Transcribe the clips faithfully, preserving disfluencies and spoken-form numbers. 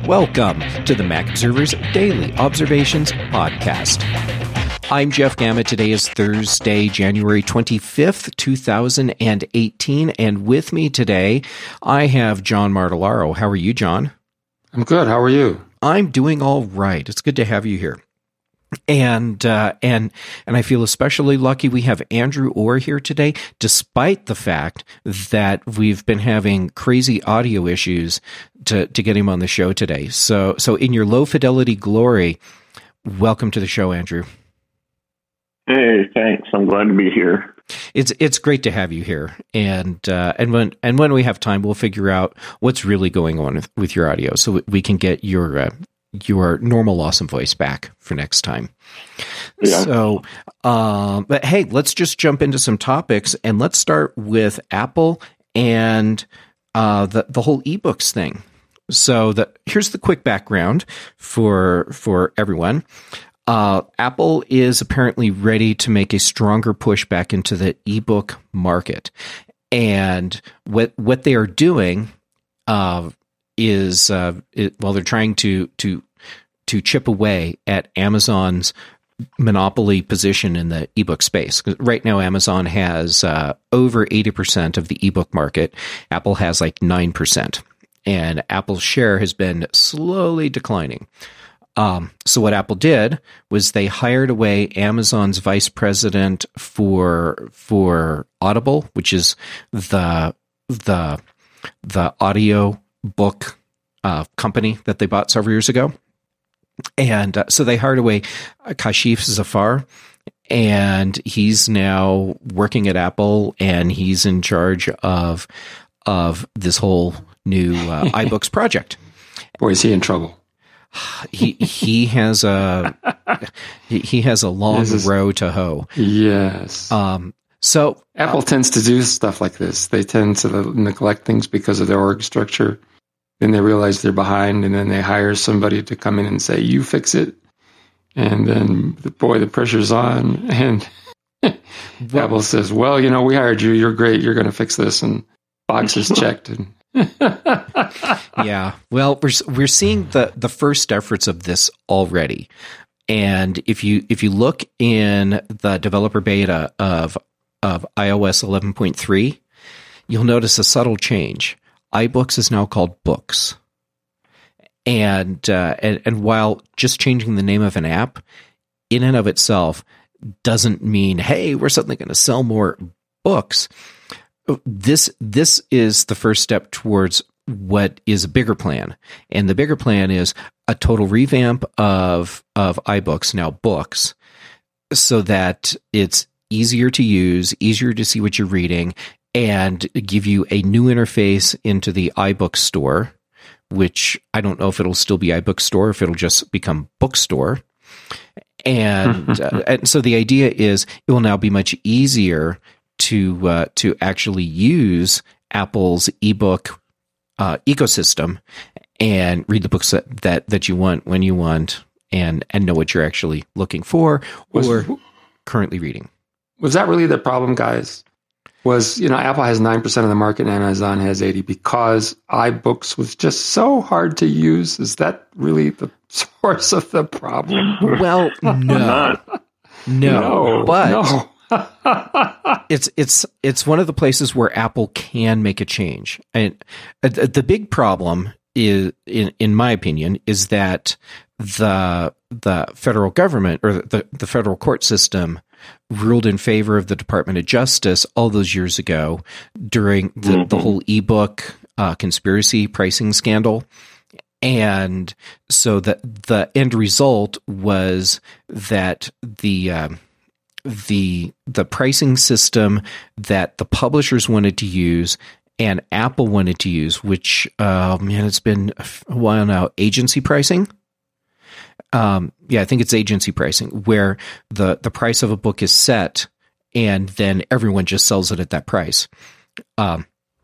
Welcome to the Mac Observer's Daily Observations Podcast. I'm Jeff Gamma. Today is Thursday, January twenty-fifth, two thousand eighteen, and with me today, I have John Martellaro. How are you, John? I'm good. How are you? I'm doing all right. It's good to have you here. And uh, and and I feel especially lucky we have Andrew Orr here today, despite the fact that we've been having crazy audio issues to, to get him on the show today. So so in your low fidelity glory, welcome to the show, Andrew. Hey, thanks. I'm glad to be here. It's it's great to have you here, and uh, and when and when we have time, we'll figure out what's really going on with, with your audio, so we can get your uh, your normal awesome voice back for next time. Yeah. So, uh, but hey, let's just jump into some topics, and let's start with Apple and uh, the the whole ebooks thing. So, the here's the quick background for for everyone. Uh, Apple is apparently ready to make a stronger push back into the ebook market, and what what they are doing uh, is uh, it, well, they're trying to to to chip away at Amazon's monopoly position in the ebook space. Right now, Amazon has uh, over eighty percent of the ebook market. Apple has like nine percent, and Apple's share has been slowly declining. Um, so what Apple did was they hired away Amazon's vice president for for Audible, which is the the the audio book uh, company that they bought several years ago, and uh, so they hired away Kashif Zafar, and he's now working at Apple, and he's in charge of of this whole new uh, iBooks project. Boy, is he in trouble. he he has a he, he has a long is, row to hoe. Yes. Um. So Apple uh, tends to do stuff like this. They tend to neglect things because of their org structure. Then they realize they're behind, and then they hire somebody to come in and say, "You fix it." And then, boy, the pressure's on. And well, Apple says, "Well, you know, we hired you. You're great. You're going to fix this." And boxes checked. And yeah, well, we're we're seeing the, the first efforts of this already, and if you if you look in the developer beta of of iOS eleven point three, you'll notice a subtle change. iBooks is now called Books, and uh, and and while just changing the name of an app in and of itself doesn't mean, hey, we're suddenly going to sell more books. This this is the first step towards what is a bigger plan, and the bigger plan is a total revamp of of iBooks, now Books, so that it's easier to use, easier to see what you're reading, and give you a new interface into the iBook store, which I don't know if it'll still be iBook store, if it'll just become Bookstore. And uh, and so the idea is it will now be much easier to uh, to actually use Apple's ebook uh, ecosystem and read the books that, that, that you want when you want, and, and know what you're actually looking for or was, currently reading. Was that really the problem, guys? Was, you know, Apple has nine percent of the market and Amazon has eighty because iBooks was just so hard to use? Is that really the source of the problem? Well, no. no. No. But no. it's it's it's one of the places where Apple can make a change. And the big problem is, in in my opinion, is that the the federal government or the the federal court system ruled in favor of the Department of Justice all those years ago during the, mm-hmm. the whole ebook uh, conspiracy pricing scandal. And so the the end result was that the uh, the the pricing system that the publishers wanted to use and Apple wanted to use, which uh, man, it's been a while now, agency pricing. Um, yeah, I think it's agency pricing, where the the price of a book is set and then everyone just sells it at that price. Um,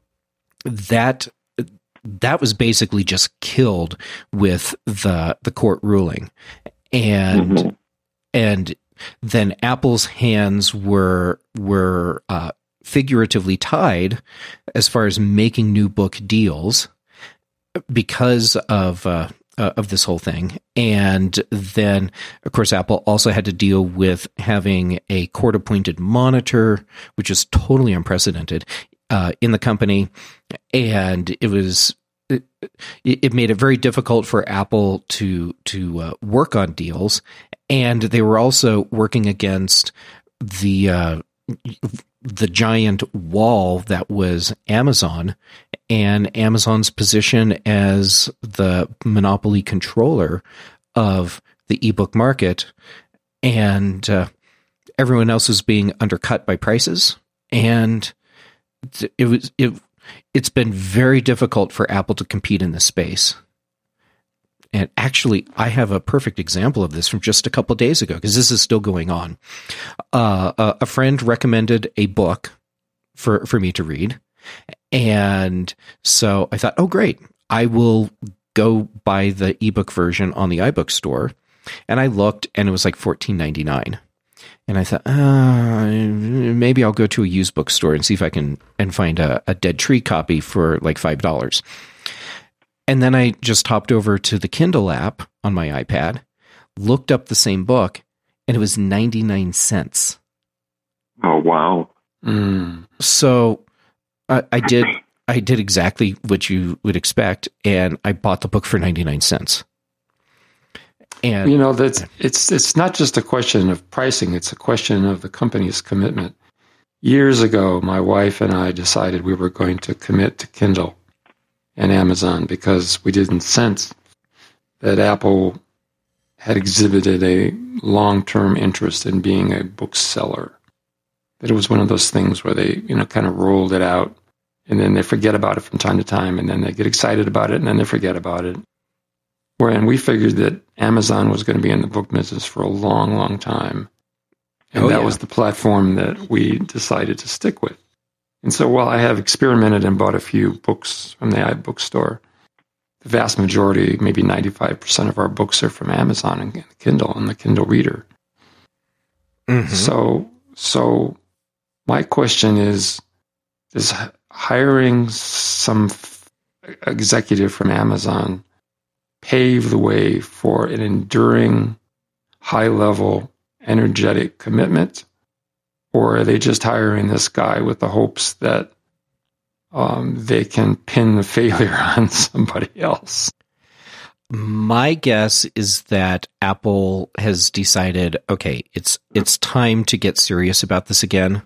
that that was basically just killed with the the court ruling, and mm-hmm. and then Apple's hands were were uh, figuratively tied as far as making new book deals because of uh, uh, of this whole thing. And then, of course, Apple also had to deal with having a court-appointed monitor, which is totally unprecedented uh, in the company. And it was it, it made it very difficult for Apple to to uh, work on deals. And they were also working against the uh, the giant wall that was Amazon, and Amazon's position as the monopoly controller of the ebook market, and uh, everyone else was being undercut by prices, and it was it. It's been very difficult for Apple to compete in this space. And actually, I have a perfect example of this from just a couple of days ago, because this is still going on. Uh, a, a friend recommended a book for, for me to read. And so I thought, oh, great. I will go buy the ebook version on the iBook store. And I looked, and it was like fourteen ninety-nine. And I thought, uh, maybe I'll go to a used bookstore and see if I can and find a, a Dead Tree copy for like five dollars. And then I just hopped over to the Kindle app on my iPad, looked up the same book, and it was ninety-nine cents. Oh, wow. Mm. So I, I did I did exactly what you would expect, and I bought the book for ninety-nine cents. And you know, that's it's it's not just a question of pricing, it's a question of the company's commitment. Years ago, my wife and I decided we were going to commit to Kindle and Amazon because we didn't sense that Apple had exhibited a long-term interest in being a bookseller. That it was one of those things where they, you know, kind of rolled it out, and then they forget about it from time to time, and then they get excited about it, and then they forget about it. Wherein we figured that Amazon was going to be in the book business for a long, long time. And oh, that yeah. was the platform that we decided to stick with. And so while I have experimented and bought a few books from the iBookstore, the vast majority, maybe ninety-five percent of our books are from Amazon and Kindle and the Kindle Reader. Mm-hmm. So, so my question is, is hiring some f- executive from Amazon pave the way for an enduring, high-level, energetic commitment? Or are they just hiring this guy with the hopes that um, they can pin the failure on somebody else? My guess is that Apple has decided, okay, it's it's time to get serious about this again.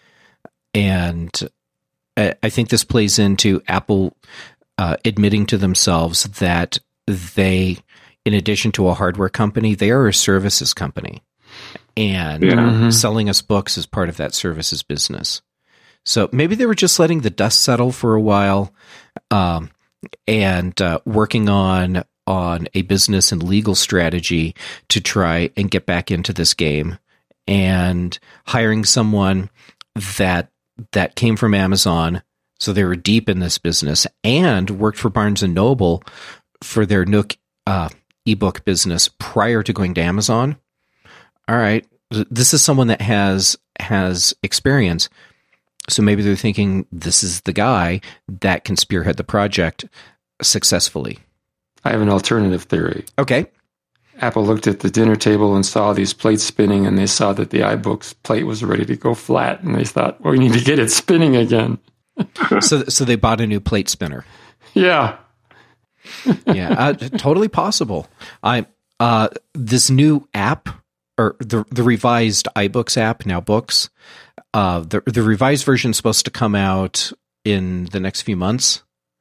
And I, I think this plays into Apple uh, admitting to themselves that they, in addition to a hardware company, they are a services company. And yeah. mm-hmm. selling us books is part of that services business. So maybe they were just letting the dust settle for a while, um, and uh, working on on a business and legal strategy to try and get back into this game, and hiring someone that that came from Amazon, so they were deep in this business, and worked for Barnes and Noble for their Nook uh, ebook business prior to going to Amazon. All right, this is someone that has has experience, so maybe they're thinking this is the guy that can spearhead the project successfully. I have an alternative theory. Okay. Apple looked at the dinner table and saw these plates spinning, and they saw that the iBooks plate was ready to go flat, and they thought, well, we need to get it spinning again. so so they bought a new plate spinner. Yeah. yeah, uh, totally possible. I uh, this new app, or the the revised iBooks app, Now Books, uh, the the revised version is supposed to come out in the next few months.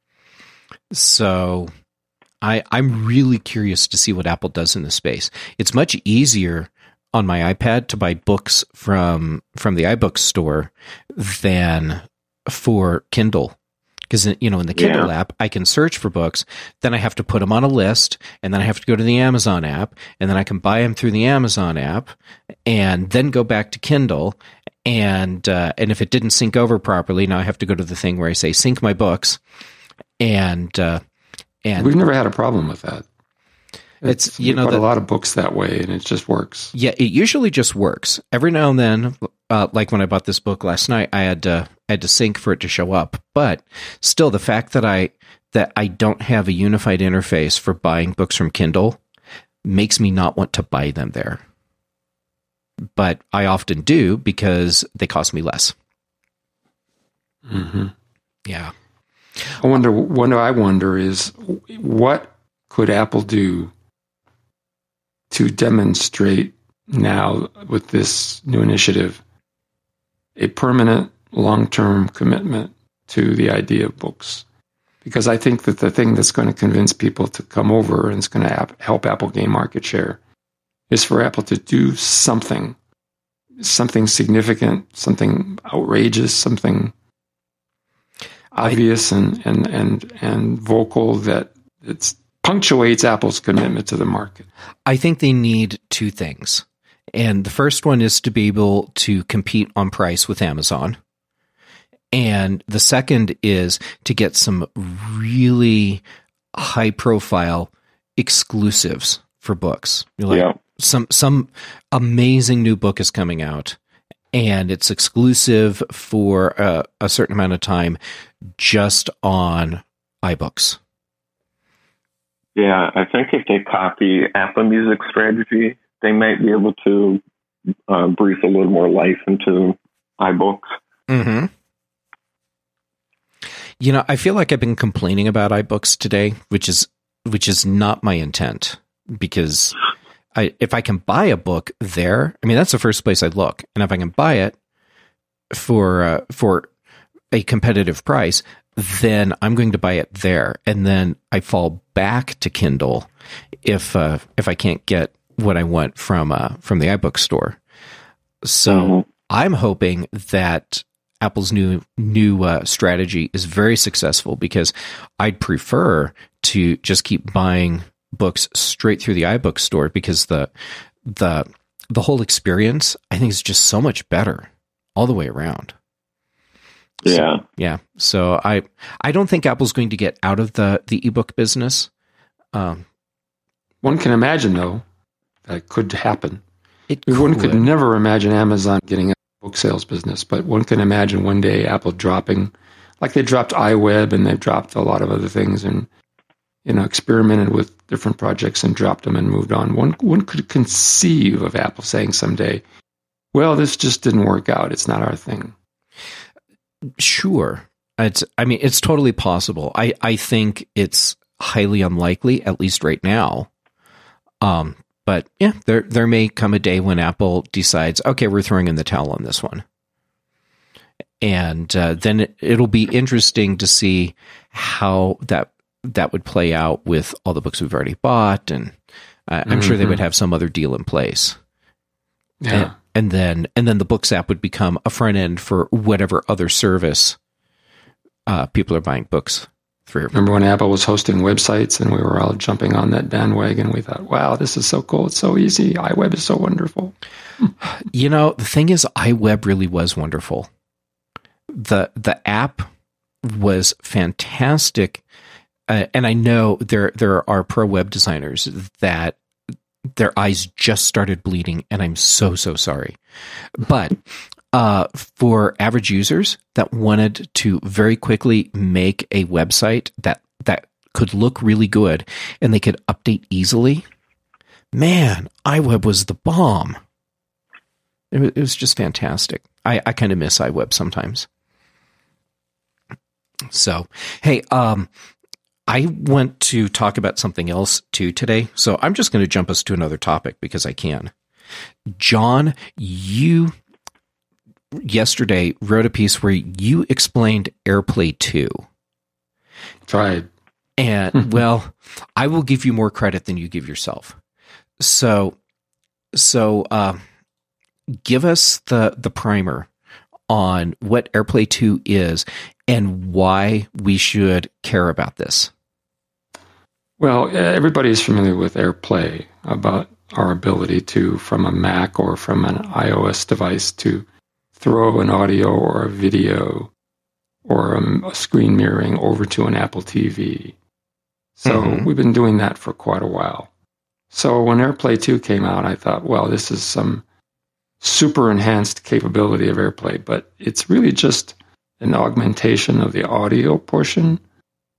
So I I'm really curious to see what Apple does in this space. It's much easier on my iPad to buy books from from the iBooks store than for Kindle. Because, you know, in the Kindle yeah. app, I can search for books, then I have to put them on a list, and then I have to go to the Amazon app, and then I can buy them through the Amazon app, and then go back to Kindle, and uh, and if it didn't sync over properly, now I have to go to the thing where I say, sync my books, and... Uh, and We've never had a problem with that. It's, it's you know, bought the, a lot of books that way, and it just works. Yeah, it usually just works. Every now and then, uh, like when I bought this book last night, I had to I had to sync for it to show up. But still, the fact that I that I don't have a unified interface for buying books from Kindle makes me not want to buy them there. But I often do because they cost me less. Mm-hmm. Yeah. I wonder, what I wonder is, what could Apple do to demonstrate now with this new initiative a permanent long-term commitment to the idea of books? Because I think that the thing that's going to convince people to come over and it's going to help Apple gain market share is for Apple to do something, something significant, something outrageous, something obvious I, and, and, and, and vocal that it's punctuates Apple's commitment to the market. I think they need two things. And the first one is to be able to compete on price with Amazon. And the second is to get some really high profile exclusives for books. Like yeah. Some some amazing new book is coming out, and it's exclusive for a, a certain amount of time just on iBooks. Yeah, I think if they copy Apple Music strategy, they might be able to uh, breathe a little more life into iBooks. Mm-hmm. You know, I feel like I've been complaining about iBooks today, which is which is not my intent, because I, if I can buy a book there, I mean, that's the first place I look, and if I can buy it for uh, for a competitive price, then I'm going to buy it there, and then I fall back to Kindle if uh, if I can't get what I want from uh, from the iBook store. So mm-hmm. I'm hoping that Apple's new new uh, strategy is very successful, because I'd prefer to just keep buying books straight through the iBook store, because the the the whole experience, I think, is just so much better all the way around. Yeah, so, yeah. So I I don't think Apple's going to get out of the the ebook business. Um, One can imagine, though, that could happen. It One could. could never imagine Amazon getting a book sales business, but one can imagine one day Apple dropping, like they dropped iWeb and they've dropped a lot of other things, and you know, experimented with different projects and dropped them and moved on. One one could conceive of Apple saying someday, "Well, this just didn't work out. It's not our thing." Sure, it's. I mean, it's totally possible. I I think it's highly unlikely, at least right now. Um. But yeah, there there may come a day when Apple decides, okay, we're throwing in the towel on this one. And uh, then it, it'll be interesting to see how that that would play out with all the books we've already bought. And uh, I'm mm-hmm. sure they would have some other deal in place. Yeah. And, and then and then the Books app would become a front end for whatever other service uh, people are buying books through. Remember when Apple was hosting websites and we were all jumping on that bandwagon? We thought, wow, this is so cool. It's so easy. iWeb is so wonderful. You know, the thing is, iWeb really was wonderful. The the app was fantastic. Uh, and I know there there are pro web designers that their eyes just started bleeding, and I'm so, so sorry. But Uh, for average users that wanted to very quickly make a website that, that could look really good and they could update easily, man, iWeb was the bomb. It was, it was just fantastic. I, I kind of miss iWeb sometimes. So, hey, um, I want to talk about something else too today. So I'm just going to jump us to another topic because I can. John, you yesterday wrote a piece where you explained AirPlay two. Tried. And, well, I will give you more credit than you give yourself. So, so uh, give us the, the primer on what AirPlay two is and why we should care about this. Well, everybody is familiar with AirPlay, about our ability to, from a Mac or from an iOS device, to throw an audio or a video or a, a screen mirroring over to an Apple T V. So mm-hmm. we've been doing that for quite a while. So when AirPlay two came out, I thought, well, this is some super enhanced capability of AirPlay, but it's really just an augmentation of the audio portion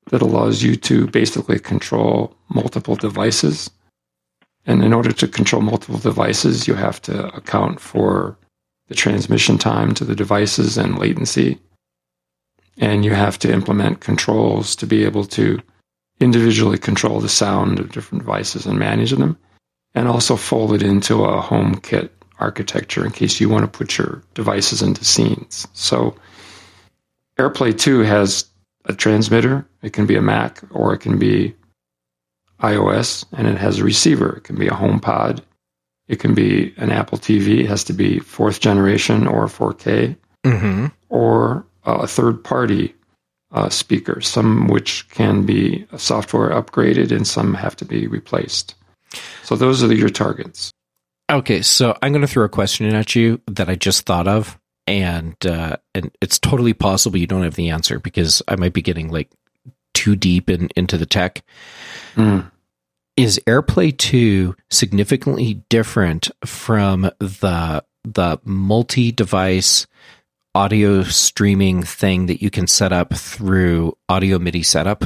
that allows you to basically control multiple devices. And in order to control multiple devices, you have to account for the transmission time to the devices and latency. And you have to implement controls to be able to individually control the sound of different devices and manage them, and also fold it into a HomeKit architecture in case you want to put your devices into scenes. So AirPlay two has a transmitter. It can be a Mac or it can be iOS, and it has a receiver. It can be a HomePod. It can be an Apple T V. It has to be fourth generation or four K, mm-hmm. or a third-party uh, speaker, some which can be software upgraded and some have to be replaced. So those are the, your targets. Okay, so I'm going to throw a question at you that I just thought of, and uh, and it's totally possible you don't have the answer because I might be getting like too deep in, into the tech. Mm. Is AirPlay two significantly different from the the multi-device audio streaming thing that you can set up through Audio MIDI setup?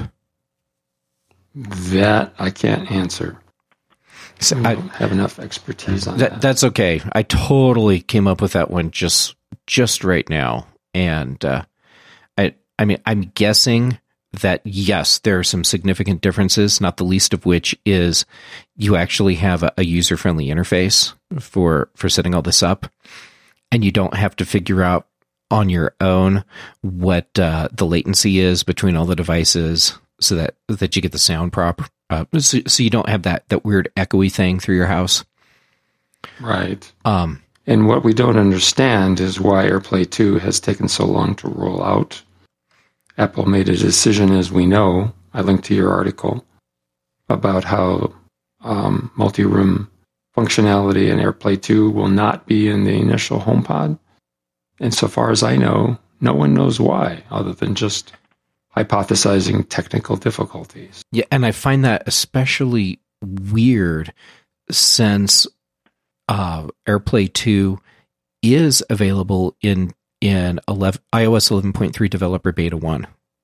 That I can't answer. So I I don't have enough expertise on that, that. That's okay. I totally came up with that one just just right now, and uh, I I mean I'm guessing that yes, there are some significant differences. Not the least of which is you actually have a, a user friendly interface for for setting all this up, and you don't have to figure out on your own what uh, the latency is between all the devices, so that that you get the sound proper. Uh, so, so you don't have that, that weird echoey thing through your house. Right. Um, and what we don't understand is why AirPlay two has taken so long to roll out. Apple made a decision, as we know, I linked to your article, about how um, multi-room functionality in AirPlay two will not be in the initial HomePod. And so far as I know, no one knows why, other than just hypothesizing technical difficulties. Yeah, and I find that especially weird since uh, AirPlay two is available in in eleven, iOS eleven point three Developer Beta one.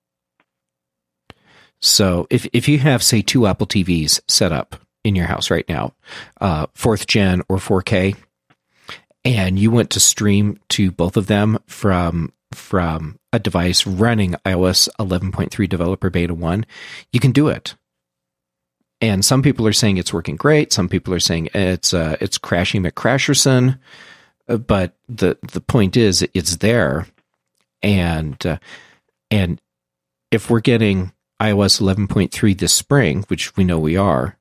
So if if you have, say, two Apple T Vs set up in your house right now, uh, fourth gen or four K, and you want to stream to both of them from from a device running iOS eleven point three Developer Beta one, you can do it. And some people are saying it's working great. Some people are saying it's uh, it's crashing McCrasherson. Uh, but the the point is, it's there. And uh, and if we're getting iOS eleven point three this spring, which we know we are,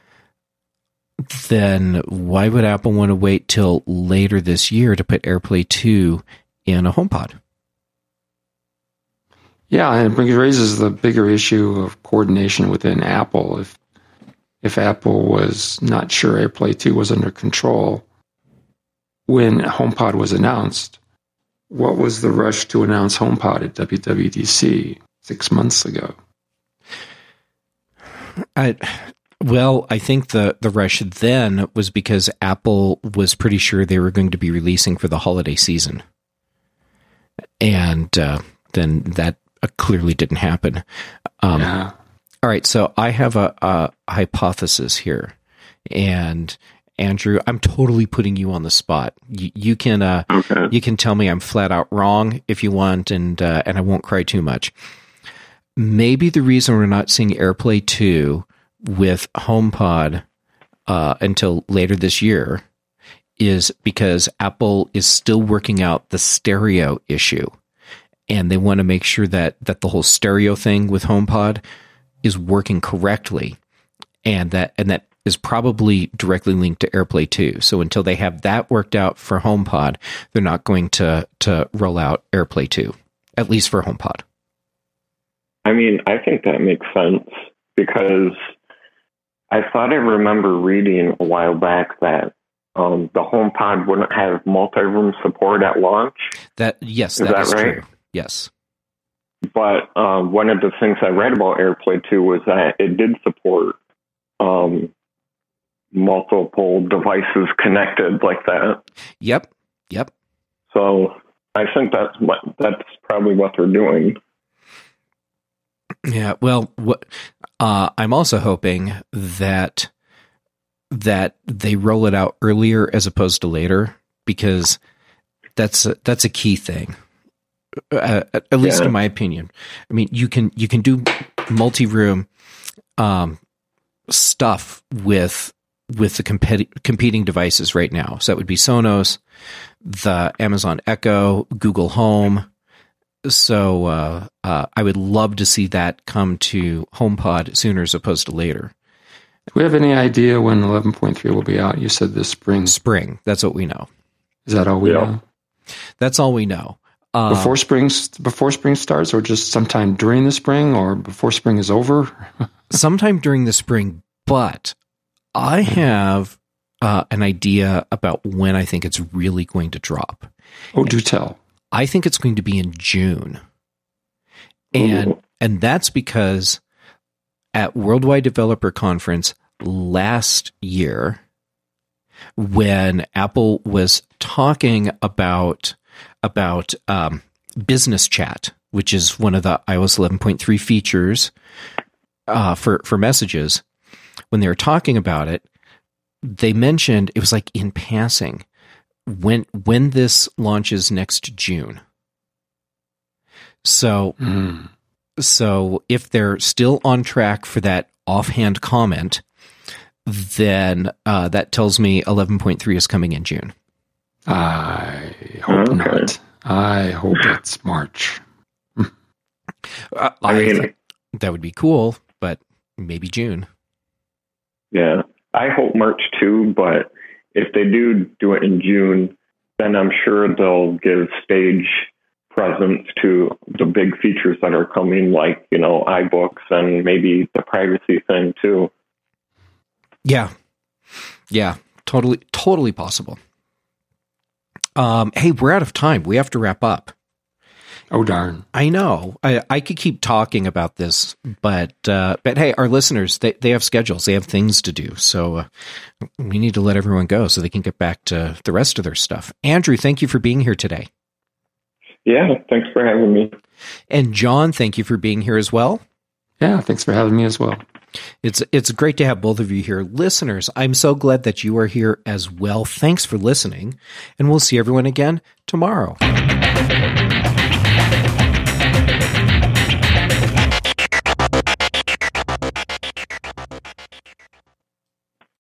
then why would Apple want to wait till later this year to put AirPlay two in a HomePod? Yeah, and it raises the bigger issue of coordination within Apple. If if Apple was not sure AirPlay two was under control when HomePod was announced, what was the rush to announce HomePod at W W D C six months ago? I, well, I think the, the rush then was because Apple was pretty sure they were going to be releasing for the holiday season. And uh, then that uh, clearly didn't happen. Um, yeah. All right, so I have a, a hypothesis here. And Andrew, I'm totally putting you on the spot. You, you can uh, okay. you can tell me I'm flat out wrong if you want, and uh, and I won't cry too much. Maybe the reason we're not seeing AirPlay two with HomePod uh, until later this year is because Apple is still working out the stereo issue, and they want to make sure that that the whole stereo thing with HomePod is working correctly, and that and that is probably directly linked to AirPlay two. So until they have that worked out for HomePod, they're not going to to roll out AirPlay two, at least for HomePod. I mean, I think that makes sense because I thought I remember reading a while back that um, the HomePod wouldn't have multi-room support at launch. That yes, is that, that is right? true. Yes. But um, one of the things I read about AirPlay two was that it did support um, multiple devices connected like that. Yep. Yep. So I think that's what, that's probably what they're doing. Yeah, well, what uh, I'm also hoping that that they roll it out earlier as opposed to later, because that's a, that's a key thing. Uh, at least yeah. in my opinion. I mean, you can you can do multi-room um, stuff with with the competi- competing devices right now. So that would be Sonos, the Amazon Echo, Google Home. So uh, uh, I would love to see that come to HomePod sooner as opposed to later. Do we have any idea when eleven point three will be out? You said this spring. Spring. That's what we know. Is that all we yeah. know? That's all we know. Uh, before spring, before spring starts, or just sometime during the spring, or before spring is over? Sometime during the spring. But I have uh, an idea about when I think it's really going to drop. Oh, do tell. I think it's going to be in June. And Ooh. and that's because at Worldwide Developer Conference last year, when Apple was talking about about um, business chat, which is one of the iOS eleven point three features uh, for, for messages, when they were talking about it, they mentioned, it was like in passing, when when this launches next June. So, mm. so if they're still on track for that offhand comment, then uh, that tells me eleven point three is coming in June. I hope okay. not. I hope it's March. uh, I, I mean, think that would be cool, but maybe June. Yeah, I hope March too, but if they do do it in June, then I'm sure they'll give stage presence to the big features that are coming, like, you know, iBooks and maybe the privacy thing too. Yeah. Yeah, totally, totally possible. Um, hey, we're out of time. We have to wrap up. Oh, darn. I know. I, I could keep talking about this, but uh, but hey, our listeners, they, they have schedules. They have things to do. So uh, we need to let everyone go so they can get back to the rest of their stuff. Andrew, thank you for being here today. Yeah, thanks for having me. And John, thank you for being here as well. Yeah, thanks for having me as well. It's it's great to have both of you here. Listeners, I'm so glad that you are here as well. Thanks for listening, and we'll see everyone again tomorrow.